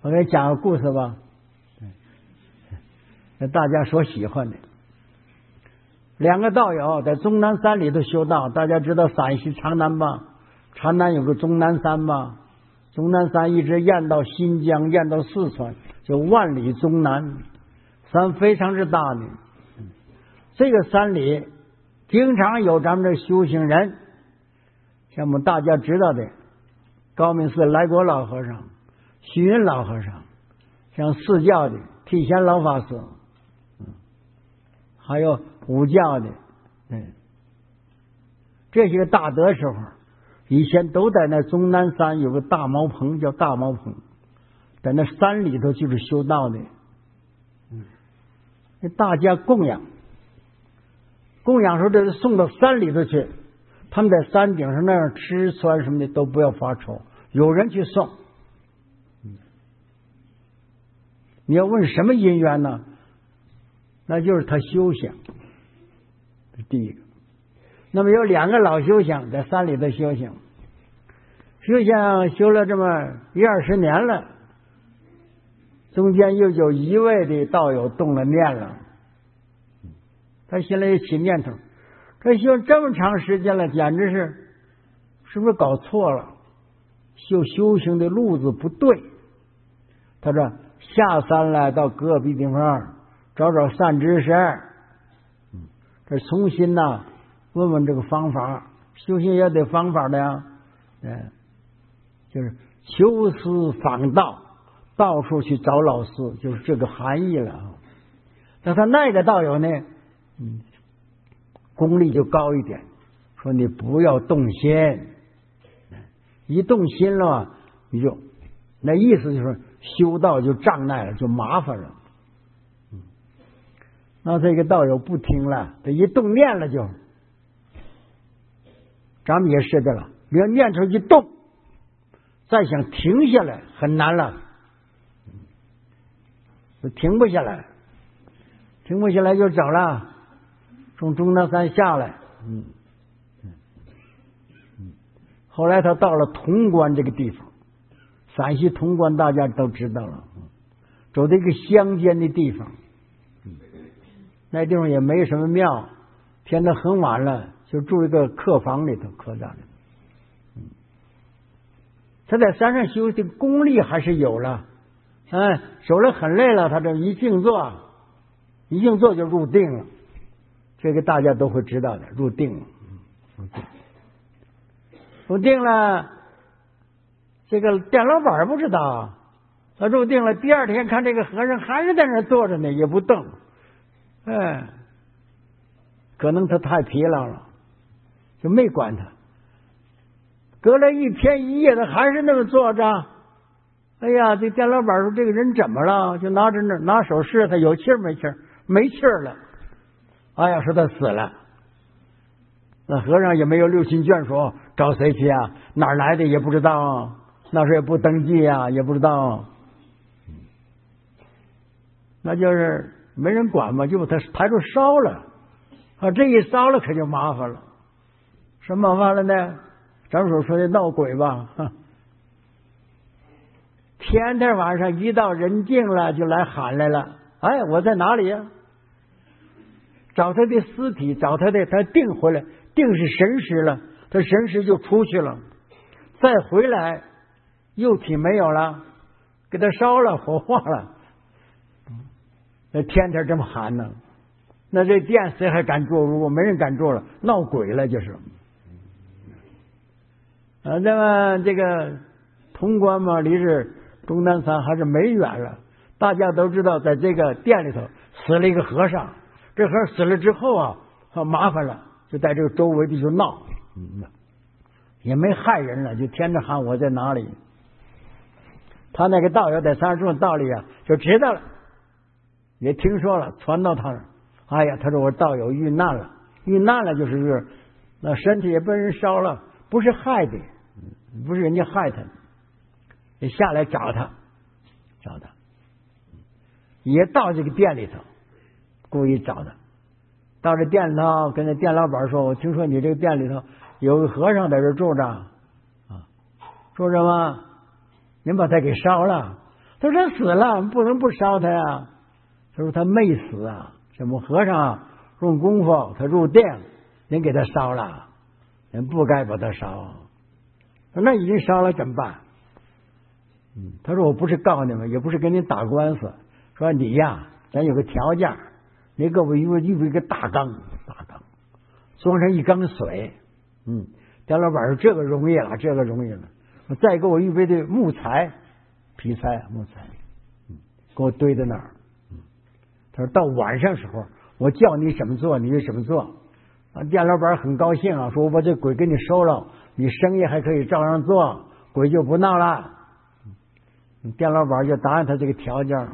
我给你讲个故事吧，大家所喜欢的。两个道友在终南山里头修道，大家知道陕西长南吧？长南有个终南山吧？终南山一直延到新疆，延到四川，就万里终南山，非常之大的。这个山里经常有咱们这修行人，像我们大家知道的高明寺来国老和尚、虚云老和尚，像释教的剃贤老法师，还有武教的，这些个大德时候，以前都在那终南山有个大茅棚，叫大茅棚，在那山里头就是修道的。大家供养时候，这送到山里头去，他们在山顶上那样吃穿什么的都不要发愁，有人去送。你要问什么因缘呢？那就是他修行，第一个。那么有两个老修行在山里头修行修了这么10-20年了，中间又有一位的道友动了念了，他心里起念头，这修这么长时间了，简直是不是搞错了？修行的路子不对。他说下山来到隔壁地方找善知识，这重新问问这个方法，修行也得方法的呀，就是求师访道，到处去找老师，就是这个含义了。但他那个道友呢，功力就高一点，说你不要动心，一动心了你就那意思就是修道就障碍了，就麻烦了。那这个道友不听了，他一动念了就，咱们也是的了，你要念头一动，再想停下来很难了，停不下来就走了，从终南山下来。后来他到了潼关这个地方，陕西潼关大家都知道了，走到一个乡间的地方，那地方也没什么庙，天都很晚了，就住一个客房里头，客栈里。他在山上修的功力还是有了，走了很累了，他这一静坐就入定了，这个大家都会知道的，入定了。入定了，这个店老板不知道，他入定了，第二天看这个和尚还是在那坐着呢，也不动。可能他太疲劳了，就没管他。隔了一天一夜，他还是那么坐着。哎呀，这店老板说这个人怎么了？就拿手试他有气儿没气儿，没气儿了。哎呀，说他死了。那和尚也没有六亲眷属，找谁去啊？哪儿来的也不知道，那时候也不登记啊，也不知道。那就是没人管嘛，就把他抬出烧了。这一烧了可就麻烦了。什么麻烦了呢？咱们所说的闹鬼吧。天天晚上一到人静了，就来喊来了。哎，我在哪里呀？找他的尸体，他定回来，定是神识了，他神识就出去了，再回来肉体没有了，给他烧了，火化了。那天天这么喊呢，那这店谁还敢做？如果没人敢做了，闹鬼了就是。那么这个潼关嘛，离这终南山还是没远了。大家都知道，在这个店里头死了一个和尚，这和尚死了之后麻烦了，就在这个周围的就闹，也没害人了，就天天喊我在哪里。他那个道友在山上种道理就知道了，也听说了，传到他那儿。哎呀，他说我道友遇难了，就是那身体也被人烧了，不是害的，不是人家害他，也下来找他，也到这个店里头，故意找他。到这店里头，跟那店老板说：“我听说你这个店里头有个和尚在这住着，住着吗？您把他给烧了。” 他说他死了，不能不烧他呀。他说他没死啊，这么和尚用功夫，他入定，您给他烧了，人不该把他烧。说那已经烧了怎么办？他说我不是告你们，也不是跟你打官司，说你呀，咱有个条件，你给我预备一个大缸，装上一缸水。店老板说这个容易了，再给我预备的木材、劈柴、木材，给我堆在那儿。他说到晚上时候，我叫你怎么做你就怎么做。店老板很高兴啊，说我把这鬼给你收了，你生意还可以照样做，鬼就不闹了。店老板就答应他这个条件。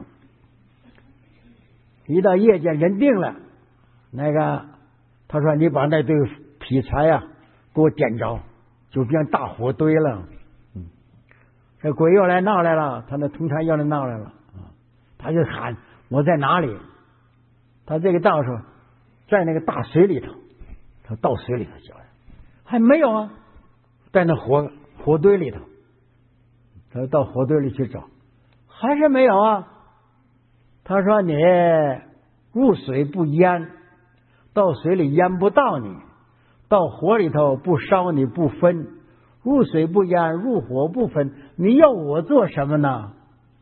一到夜间人定了，他说你把那堆劈柴啊给我点着，就变大火堆了。这鬼又来闹来了，他那同差又来闹来了，他就喊我在哪里？他这个道士在那个大水里头，他到水里头去了，还没有啊，在那火堆里头，他到火堆里去找，还是没有啊。他说你入水不淹，到水里淹不到你，到火里头不烧你不分，入水不淹，入火不分，你要我做什么呢？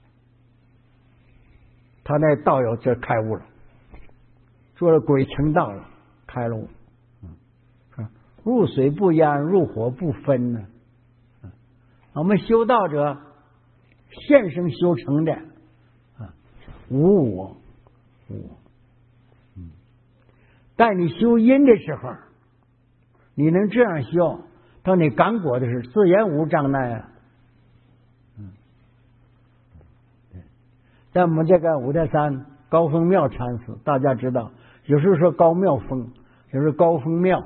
他那道友就开悟了，做了鬼成道了，开了悟。入水不淹，入火不分呢。我们修道者现生修成的无我。但你修因的时候，你能这样修，当你感果的是自然无障碍啊。在我们这个五台山高峰庙禅寺，大家知道，有时候说高庙峰，有时候高峰庙。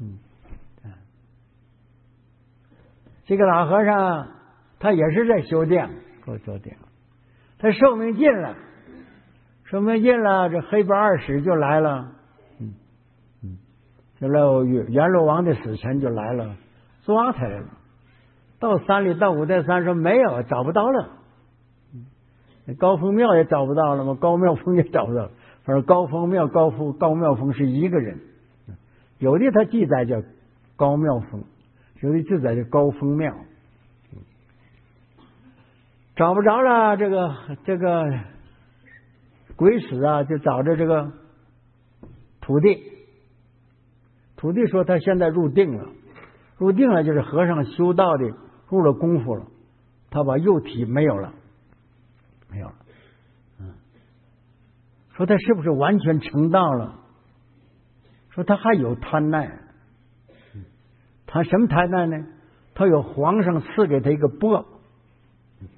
这个老和尚他也是在修定，他寿命尽了，这黑白二使就来了，就来阎罗王的使臣就来了，抓他来了。到山里，到五台山说没有，找不到了。高峰庙也找不到了吗？高庙峰也找不到了。反正高峰庙、高庙峰是一个人，有的他记载叫高庙峰，有的记载叫高峰庙。找不着了，这个鬼使啊，就找着这个土地。土地说他现在入定了就是和尚修道的入了功夫了，他把肉体没有了。说他是不是完全成道了？说他还有贪爱，他什么贪爱呢？他有皇上赐给他一个钵，